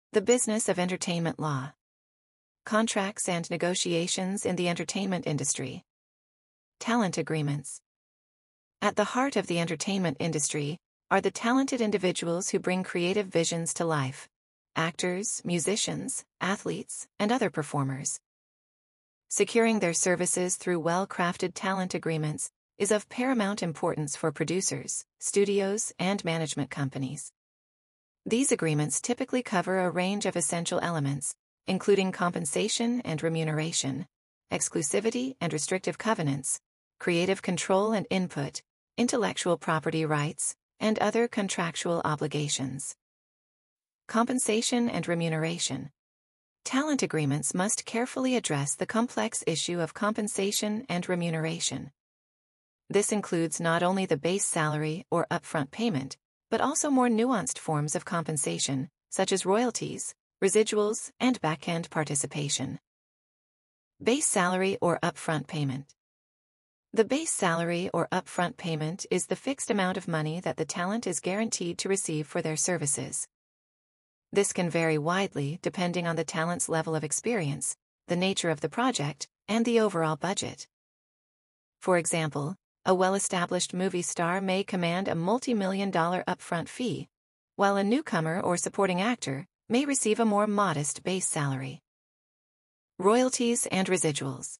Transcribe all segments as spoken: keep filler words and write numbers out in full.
The business of entertainment law. Contracts and negotiations in the entertainment industry. Talent agreements. At the heart of the entertainment industry are the talented individuals who bring creative visions to life: actors, musicians, athletes, and other performers. Securing their services through well-crafted talent agreements is of paramount importance for producers, studios, and management companies. These agreements typically cover a range of essential elements, including compensation and remuneration, exclusivity and restrictive covenants, creative control and input, intellectual property rights, and other contractual obligations. Compensation and remuneration. Talent agreements must carefully address the complex issue of compensation and remuneration. This includes not only the base salary or upfront payment, but also more nuanced forms of compensation, such as royalties, residuals, and back-end participation. Base salary or upfront payment. The base salary or upfront payment is the fixed amount of money that the talent is guaranteed to receive for their services. This can vary widely depending on the talent's level of experience, the nature of the project, and the overall budget. For example, a well-established movie star may command a multi-million dollar upfront fee, while a newcomer or supporting actor may receive a more modest base salary. Royalties and residuals.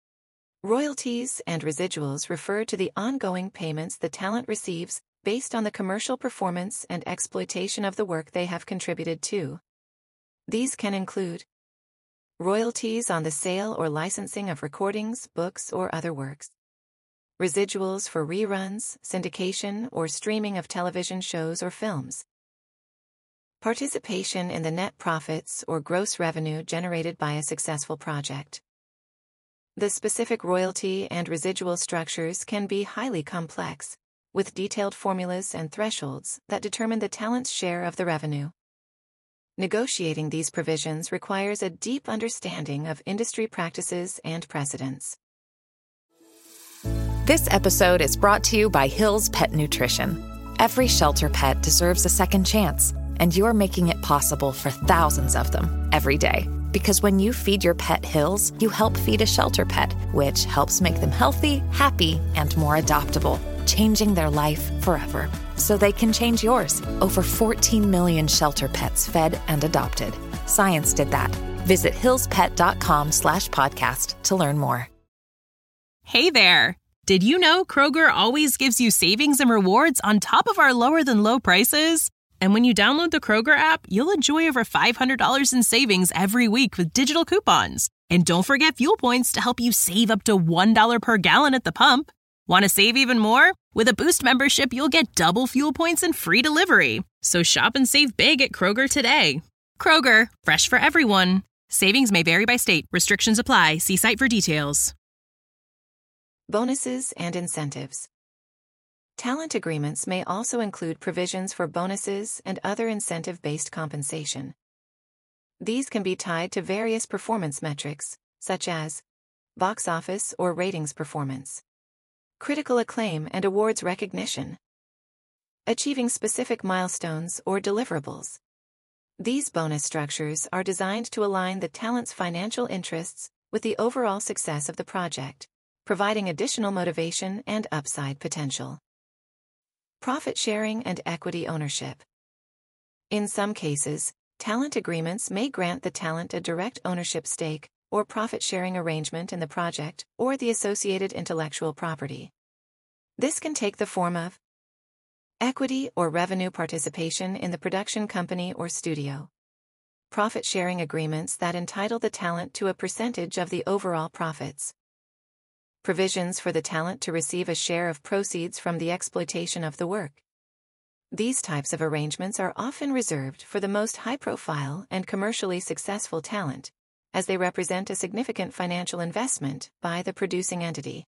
Royalties and residuals refer to the ongoing payments the talent receives based on the commercial performance and exploitation of the work they have contributed to. These can include royalties on the sale or licensing of recordings, books, or other works, residuals for reruns, syndication, or streaming of television shows or films, participation in the net profits or gross revenue generated by a successful project. The specific royalty and residual structures can be highly complex, with detailed formulas and thresholds that determine the talent's share of the revenue. Negotiating these provisions requires a deep understanding of industry practices and precedents. This episode is brought to you by Hill's Pet Nutrition. Every shelter pet deserves a second chance, and you're making it possible for thousands of them every day. Because when you feed your pet Hill's, you help feed a shelter pet, which helps make them healthy, happy, and more adoptable, changing their life forever. So they can change yours. Over fourteen million shelter pets fed and adopted. Science did that. Visit hillspet.com slash podcast to learn more. Hey there. Did you know Kroger always gives you savings and rewards on top of our lower than low prices? And when you download the Kroger app, you'll enjoy over five hundred dollars in savings every week with digital coupons. And don't forget fuel points to help you save up to one dollar per gallon at the pump. Want to save even more? With a Boost membership, you'll get double fuel points and free delivery. So shop and save big at Kroger today. Kroger, fresh for everyone. Savings may vary by state. Restrictions apply. See site for details. Bonuses and incentives. Talent agreements may also include provisions for bonuses and other incentive-based compensation. These can be tied to various performance metrics, such as box office or ratings performance, critical acclaim and awards recognition, achieving specific milestones or deliverables. These bonus structures are designed to align the talent's financial interests with the overall success of the project, providing additional motivation and upside potential. Profit sharing and equity ownership. In some cases, talent agreements may grant the talent a direct ownership stake or profit-sharing arrangement in the project or the associated intellectual property. This can take the form of equity or revenue participation in the production company or studio, profit-sharing agreements that entitle the talent to a percentage of the overall profits, provisions for the talent to receive a share of proceeds from the exploitation of the work. These types of arrangements are often reserved for the most high-profile and commercially successful talent, as they represent a significant financial investment by the producing entity.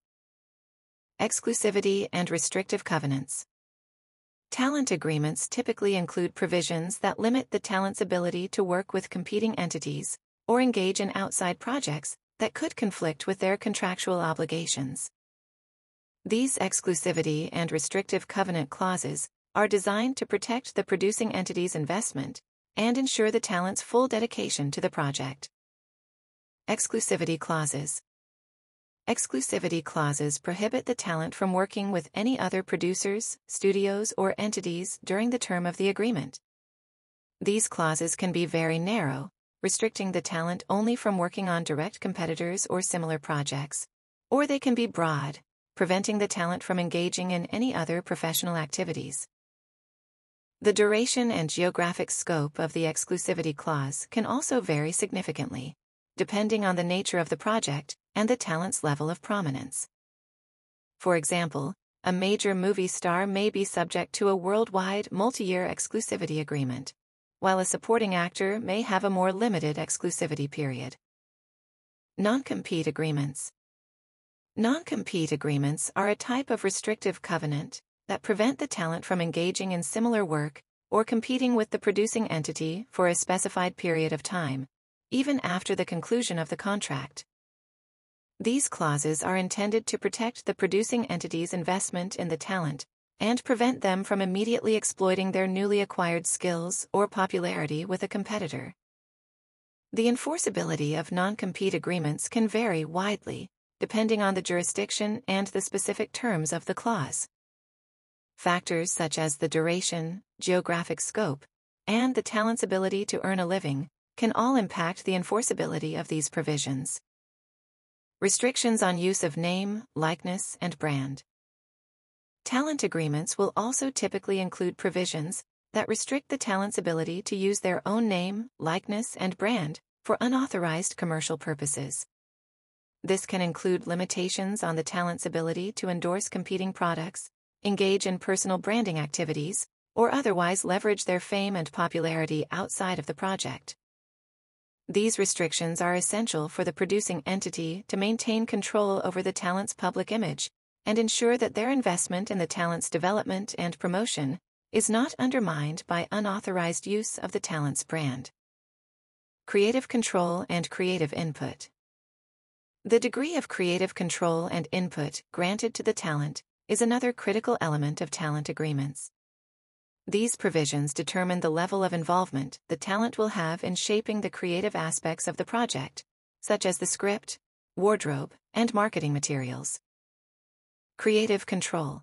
Exclusivity and restrictive covenants. Talent agreements typically include provisions that limit the talent's ability to work with competing entities or engage in outside projects that could conflict with their contractual obligations. These exclusivity and restrictive covenant clauses are designed to protect the producing entity's investment and ensure the talent's full dedication to the project. Exclusivity clauses. Exclusivity clauses prohibit the talent from working with any other producers, studios, or entities during the term of the agreement. These clauses can be very narrow, restricting the talent only from working on direct competitors or similar projects, or they can be broad, preventing the talent from engaging in any other professional activities. The duration and geographic scope of the exclusivity clause can also vary significantly, depending on the nature of the project and the talent's level of prominence. For example, a major movie star may be subject to a worldwide multi-year exclusivity agreement, while a supporting actor may have a more limited exclusivity period. Non-compete agreements. Non-compete agreements are a type of restrictive covenant that prevent the talent from engaging in similar work or competing with the producing entity for a specified period of time, even after the conclusion of the contract. These clauses are intended to protect the producing entity's investment in the talent and prevent them from immediately exploiting their newly acquired skills or popularity with a competitor. The enforceability of non-compete agreements can vary widely, depending on the jurisdiction and the specific terms of the clause. Factors such as the duration, geographic scope, and the talent's ability to earn a living can all impact the enforceability of these provisions. Restrictions on use of name, likeness, and brand. Talent agreements will also typically include provisions that restrict the talent's ability to use their own name, likeness, and brand for unauthorized commercial purposes. This can include limitations on the talent's ability to endorse competing products, engage in personal branding activities, or otherwise leverage their fame and popularity outside of the project. These restrictions are essential for the producing entity to maintain control over the talent's public image and ensure that their investment in the talent's development and promotion is not undermined by unauthorized use of the talent's brand. Creative control and creative input. The degree of creative control and input granted to the talent is another critical element of talent agreements. These provisions determine the level of involvement the talent will have in shaping the creative aspects of the project, such as the script, wardrobe, and marketing materials. Creative control.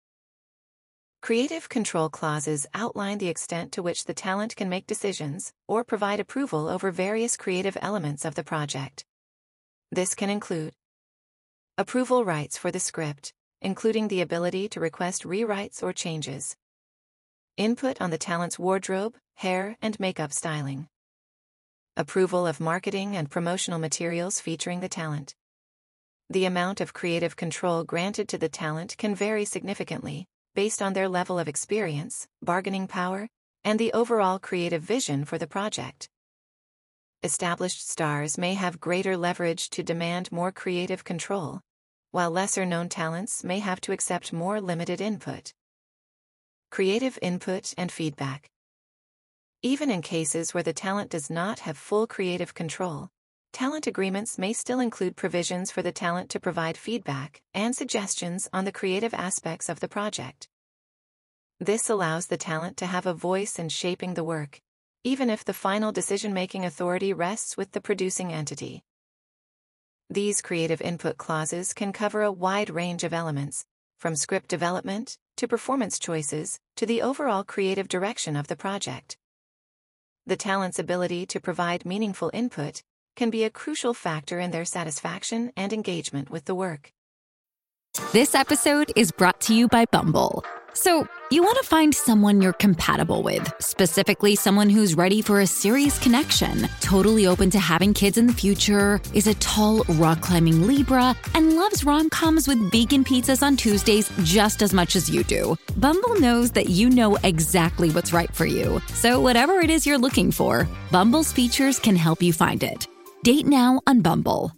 Creative control clauses outline the extent to which the talent can make decisions or provide approval over various creative elements of the project. This can include approval rights for the script, including the ability to request rewrites or changes. Input on the talent's wardrobe, hair, and makeup styling. Approval of marketing and promotional materials featuring the talent. The amount of creative control granted to the talent can vary significantly, based on their level of experience, bargaining power, and the overall creative vision for the project. Established stars may have greater leverage to demand more creative control, while lesser-known talents may have to accept more limited input. Creative input and feedback. Even in cases where the talent does not have full creative control, talent agreements may still include provisions for the talent to provide feedback and suggestions on the creative aspects of the project. This allows the talent to have a voice in shaping the work, even if the final decision-making authority rests with the producing entity. These creative input clauses can cover a wide range of elements, from script development to performance choices to the overall creative direction of the project. The talent's ability to provide meaningful input can be a crucial factor in their satisfaction and engagement with the work. This episode is brought to you by Bumble. So, you want to find someone you're compatible with, specifically someone who's ready for a serious connection, totally open to having kids in the future, is a tall, rock-climbing Libra, and loves rom-coms with vegan pizzas on Tuesdays just as much as you do. Bumble knows that you know exactly what's right for you. So whatever it is you're looking for, Bumble's features can help you find it. Date now on Bumble.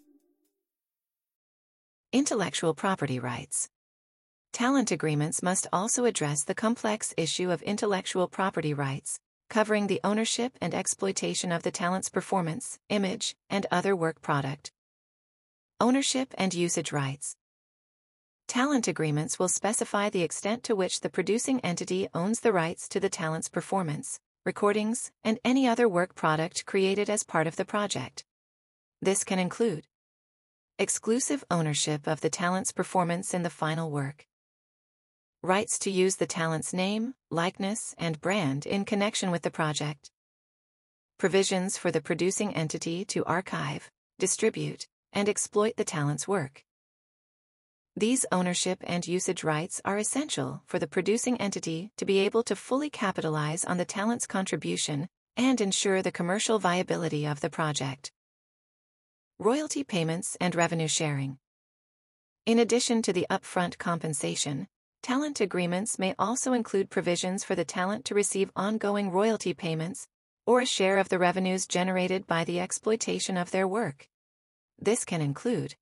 Intellectual property rights. Talent agreements must also address the complex issue of intellectual property rights, covering the ownership and exploitation of the talent's performance, image, and other work product. Ownership and usage rights. Talent agreements will specify the extent to which the producing entity owns the rights to the talent's performance, recordings, and any other work product created as part of the project. This can include exclusive ownership of the talent's performance in the final work, rights to use the talent's name, likeness, and brand in connection with the project, provisions for the producing entity to archive, distribute, and exploit the talent's work. These ownership and usage rights are essential for the producing entity to be able to fully capitalize on the talent's contribution and ensure the commercial viability of the project. Royalty payments and revenue sharing. In addition to the upfront compensation, talent agreements may also include provisions for the talent to receive ongoing royalty payments or a share of the revenues generated by the exploitation of their work. This can include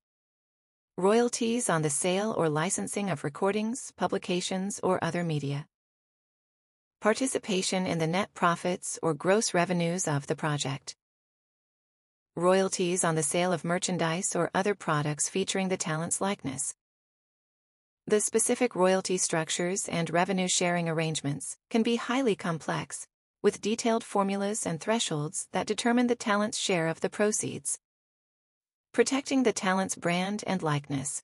royalties on the sale or licensing of recordings, publications, or other media, participation in the net profits or gross revenues of the project, royalties on the sale of merchandise or other products featuring the talent's likeness. The specific royalty structures and revenue sharing arrangements can be highly complex, with detailed formulas and thresholds that determine the talent's share of the proceeds. Protecting the talent's brand and likeness.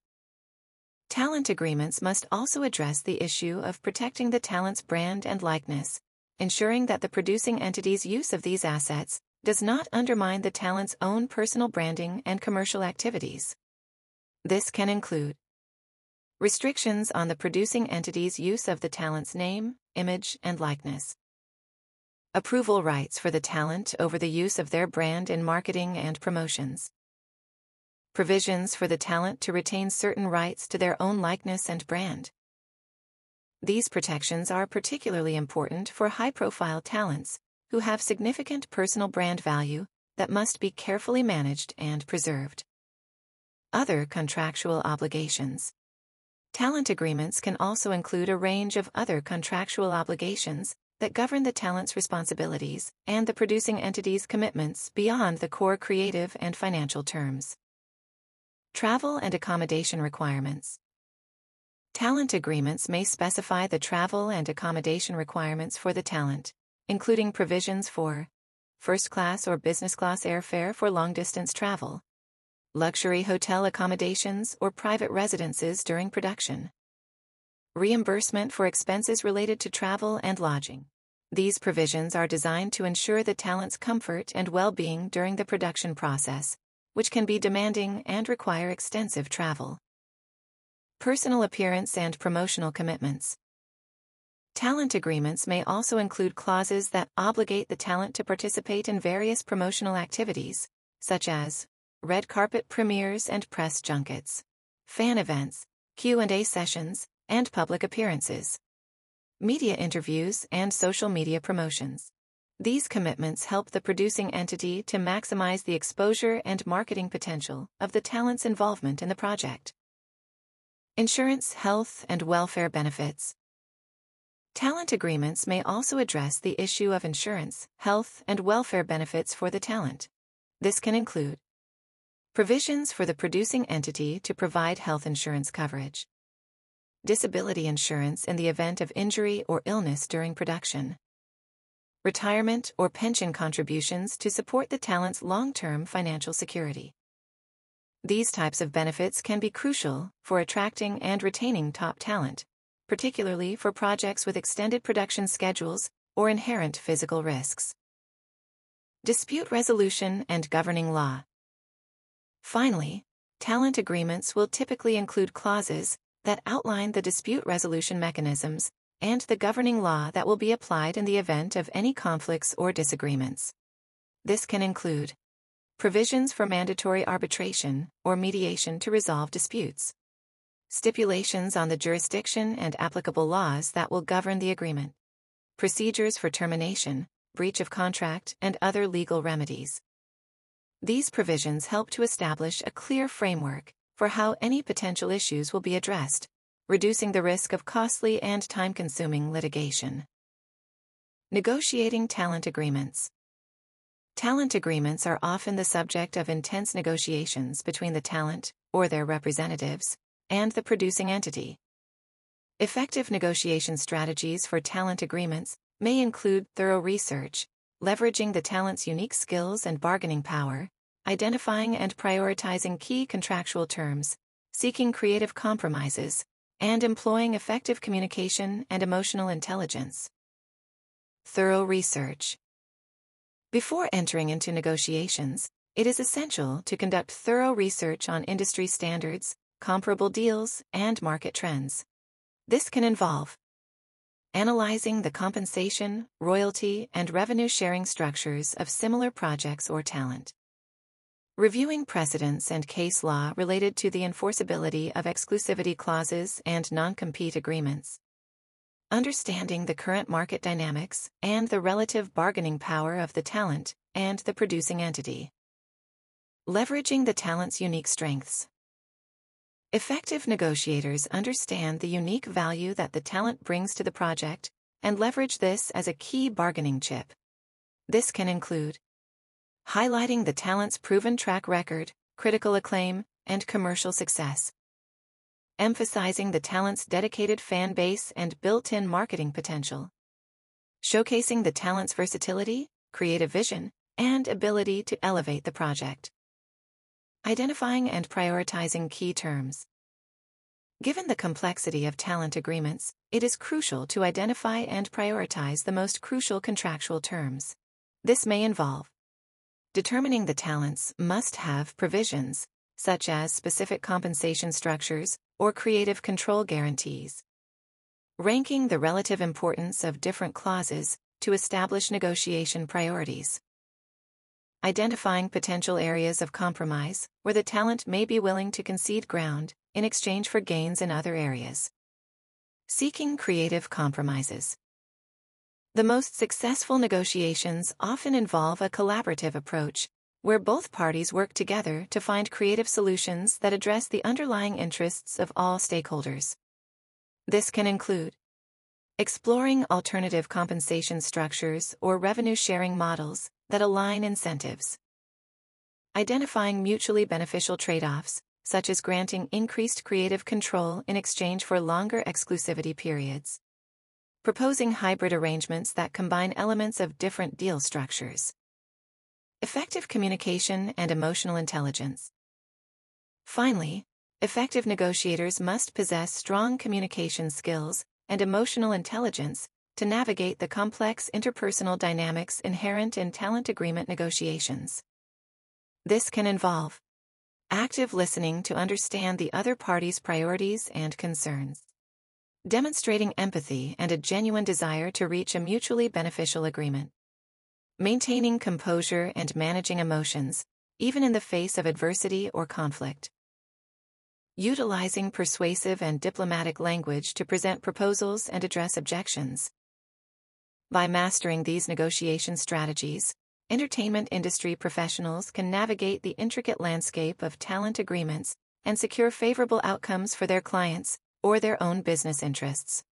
Talent agreements must also address the issue of protecting the talent's brand and likeness, ensuring that the producing entity's use of these assets does not undermine the talent's own personal branding and commercial activities. This can include restrictions on the producing entity's use of the talent's name, image, and likeness, approval rights for the talent over the use of their brand in marketing and promotions, provisions for the talent to retain certain rights to their own likeness and brand. These protections are particularly important for high-profile talents who have significant personal brand value that must be carefully managed and preserved. Other contractual obligations. Talent agreements can also include a range of other contractual obligations that govern the talent's responsibilities and the producing entity's commitments beyond the core creative and financial terms. Travel and accommodation requirements. Talent agreements may specify the travel and accommodation requirements for the talent, including provisions for first-class or business-class airfare for long-distance travel, luxury hotel accommodations or private residences during production, reimbursement for expenses related to travel and lodging. These provisions are designed to ensure the talent's comfort and well-being during the production process, which can be demanding and require extensive travel. Personal appearance and promotional commitments. Talent agreements may also include clauses that obligate the talent to participate in various promotional activities, such as red carpet premieres and press junkets, fan events, Q and A sessions, and public appearances, media interviews, and social media promotions. These commitments help the producing entity to maximize the exposure and marketing potential of the talent's involvement in the project. Insurance, health, and welfare benefits. Talent agreements may also address the issue of insurance, health, and welfare benefits for the talent. This can include provisions for the producing entity to provide health insurance coverage, disability insurance in the event of injury or illness during production, retirement or pension contributions to support the talent's long-term financial security. These types of benefits can be crucial for attracting and retaining top talent, particularly for projects with extended production schedules or inherent physical risks. Dispute resolution and governing law. Finally, talent agreements will typically include clauses that outline the dispute resolution mechanisms and the governing law that will be applied in the event of any conflicts or disagreements. This can include provisions for mandatory arbitration or mediation to resolve disputes, stipulations on the jurisdiction and applicable laws that will govern the agreement, procedures for termination, breach of contract, and other legal remedies. These provisions help to establish a clear framework for how any potential issues will be addressed, reducing the risk of costly and time-consuming litigation. Negotiating talent agreements. Talent agreements are often the subject of intense negotiations between the talent, or their representatives, and the producing entity. Effective negotiation strategies for talent agreements may include thorough research, leveraging the talent's unique skills and bargaining power, identifying and prioritizing key contractual terms, seeking creative compromises, and employing effective communication and emotional intelligence. Thorough research. Before entering into negotiations, it is essential to conduct thorough research on industry standards, comparable deals, and market trends. This can involve analyzing the compensation, royalty, and revenue-sharing structures of similar projects or talent, reviewing precedents and case law related to the enforceability of exclusivity clauses and non-compete agreements, understanding the current market dynamics and the relative bargaining power of the talent and the producing entity, leveraging the talent's unique strengths. Effective negotiators understand the unique value that the talent brings to the project and leverage this as a key bargaining chip. This can include highlighting the talent's proven track record, critical acclaim, and commercial success, emphasizing the talent's dedicated fan base and built-in marketing potential, showcasing the talent's versatility, creative vision, and ability to elevate the project. Identifying and prioritizing key terms. Given the complexity of talent agreements, it is crucial to identify and prioritize the most crucial contractual terms. This may involve determining the talent's must-have provisions, such as specific compensation structures or creative control guarantees, ranking the relative importance of different clauses to establish negotiation priorities, identifying potential areas of compromise where the talent may be willing to concede ground in exchange for gains in other areas, seeking creative compromises. The most successful negotiations often involve a collaborative approach, where both parties work together to find creative solutions that address the underlying interests of all stakeholders. This can include exploring alternative compensation structures or revenue-sharing models that align incentives, identifying mutually beneficial trade-offs, such as granting increased creative control in exchange for longer exclusivity periods, proposing hybrid arrangements that combine elements of different deal structures, effective communication and emotional intelligence. Finally, effective negotiators must possess strong communication skills and emotional intelligence to navigate the complex interpersonal dynamics inherent in talent agreement negotiations. This can involve active listening to understand the other party's priorities and concerns, demonstrating empathy and a genuine desire to reach a mutually beneficial agreement, maintaining composure and managing emotions, even in the face of adversity or conflict, utilizing persuasive and diplomatic language to present proposals and address objections. By mastering these negotiation strategies, entertainment industry professionals can navigate the intricate landscape of talent agreements and secure favorable outcomes for their clients or their own business interests.